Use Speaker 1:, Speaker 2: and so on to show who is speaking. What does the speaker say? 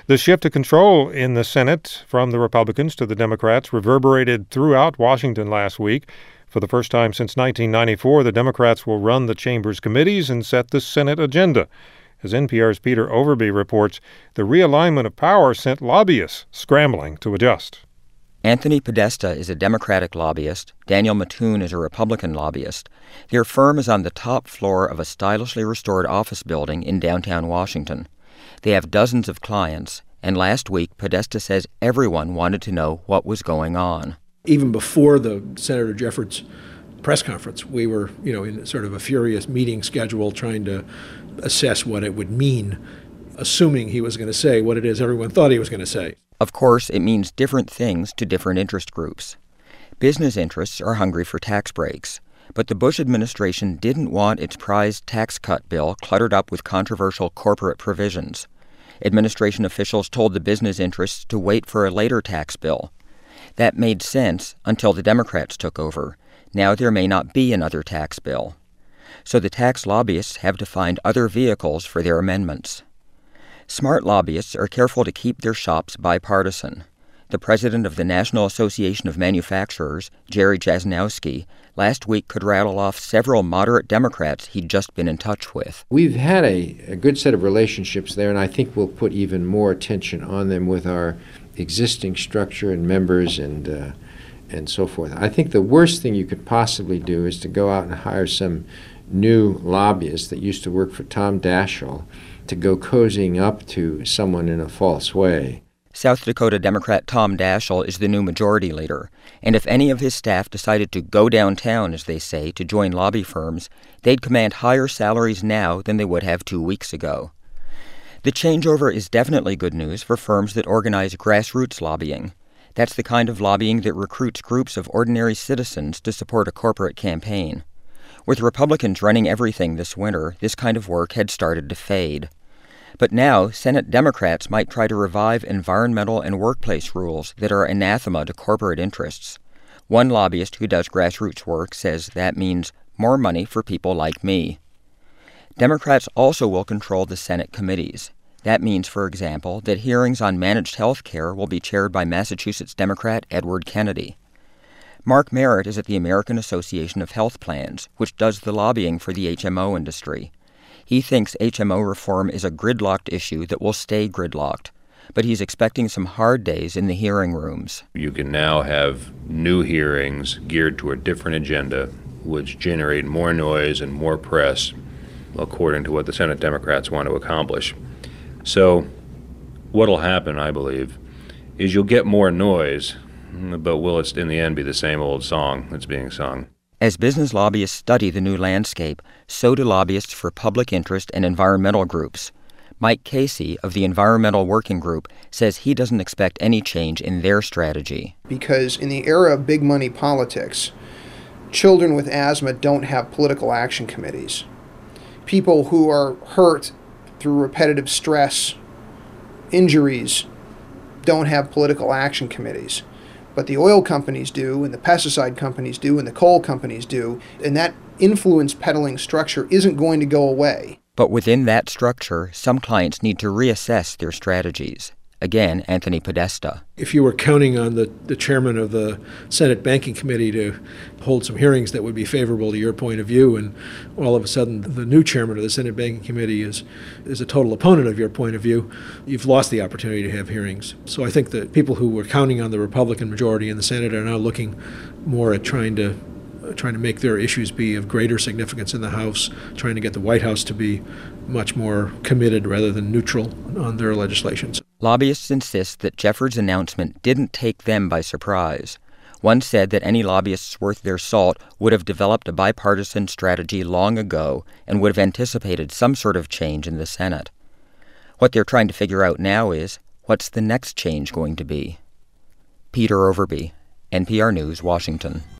Speaker 1: The shift of control in the Senate from the Republicans to the Democrats reverberated throughout Washington last week. For the first time since 1994, the Democrats will run the chamber's committees and set the Senate agenda. As NPR's Peter Overby reports, the realignment of power sent lobbyists scrambling to adjust.
Speaker 2: Anthony Podesta is a Democratic lobbyist. Daniel Mattoon is a Republican lobbyist. Their firm is on the top floor of a stylishly restored office building in downtown Washington. They have dozens of clients, and last week Podesta says everyone wanted to know what was going on.
Speaker 3: Even before the Senator Jeffords press conference, we were, in sort of a furious meeting schedule trying to assess what it would mean, assuming he was going to say what it is everyone thought he was going to say.
Speaker 2: Of course, it means different things to different interest groups. Business interests are hungry for tax breaks, but the Bush administration didn't want its prized tax cut bill cluttered up with controversial corporate provisions. Administration officials told the business interests to wait for a later tax bill. That made sense until the Democrats took over. Now there may not be another tax bill. So the tax lobbyists have to find other vehicles for their amendments. Smart lobbyists are careful to keep their shops bipartisan. The president of the National Association of Manufacturers, Jerry Jasnowski, last week could rattle off several moderate Democrats he'd just been in touch with.
Speaker 4: We've had a good set of relationships there, and I think we'll put even more attention on them with our existing structure and members and so forth. I think the worst thing you could possibly do is to go out and hire some new lobbyists that used to work for Tom Daschle to go cozying up to someone in a false way.
Speaker 2: South Dakota Democrat Tom Daschle is the new majority leader, and if any of his staff decided to go downtown, as they say, to join lobby firms, they'd command higher salaries now than they would have 2 weeks ago. The changeover is definitely good news for firms that organize grassroots lobbying. That's the kind of lobbying that recruits groups of ordinary citizens to support a corporate campaign. With Republicans running everything this winter, this kind of work had started to fade. But now, Senate Democrats might try to revive environmental and workplace rules that are anathema to corporate interests. One lobbyist who does grassroots work says that means more money for people like me. Democrats also will control the Senate committees. That means, for example, that hearings on managed health care will be chaired by Massachusetts Democrat Edward Kennedy. Mark Merritt is at the American Association of Health Plans, which does the lobbying for the HMO industry. He thinks HMO reform is a gridlocked issue that will stay gridlocked, but he's expecting some hard days in the hearing rooms.
Speaker 5: You can now have new hearings geared to a different agenda, which generate more noise and more press, according to what the Senate Democrats want to accomplish. So what'll happen, I believe, is you'll get more noise, but will it in the end be the same old song that's being sung?
Speaker 2: As business lobbyists study the new landscape, so do lobbyists for public interest and environmental groups. Mike Casey of the Environmental Working Group says he doesn't expect any change in their strategy.
Speaker 6: Because in the era of big money politics, children with asthma don't have political action committees. People who are hurt through repetitive stress, injuries, don't have political action committees. But the oil companies do, and the pesticide companies do, and the coal companies do, and that influence peddling structure isn't going to go away.
Speaker 2: But within that structure, some clients need to reassess their strategies. Again, Anthony Podesta.
Speaker 3: If you were counting on the chairman of the Senate Banking Committee to hold some hearings that would be favorable to your point of view, and all of a sudden the new chairman of the Senate Banking Committee is a total opponent of your point of view, you've lost the opportunity to have hearings. So I think that people who were counting on the Republican majority in the Senate are now looking more at trying to make their issues be of greater significance in the House, trying to get the White House to be much more committed rather than neutral on their legislations.
Speaker 2: Lobbyists insist that Jeffords' announcement didn't take them by surprise. One said that any lobbyists worth their salt would have developed a bipartisan strategy long ago and would have anticipated some sort of change in the Senate. What they're trying to figure out now is, what's the next change going to be? Peter Overby, NPR News, Washington.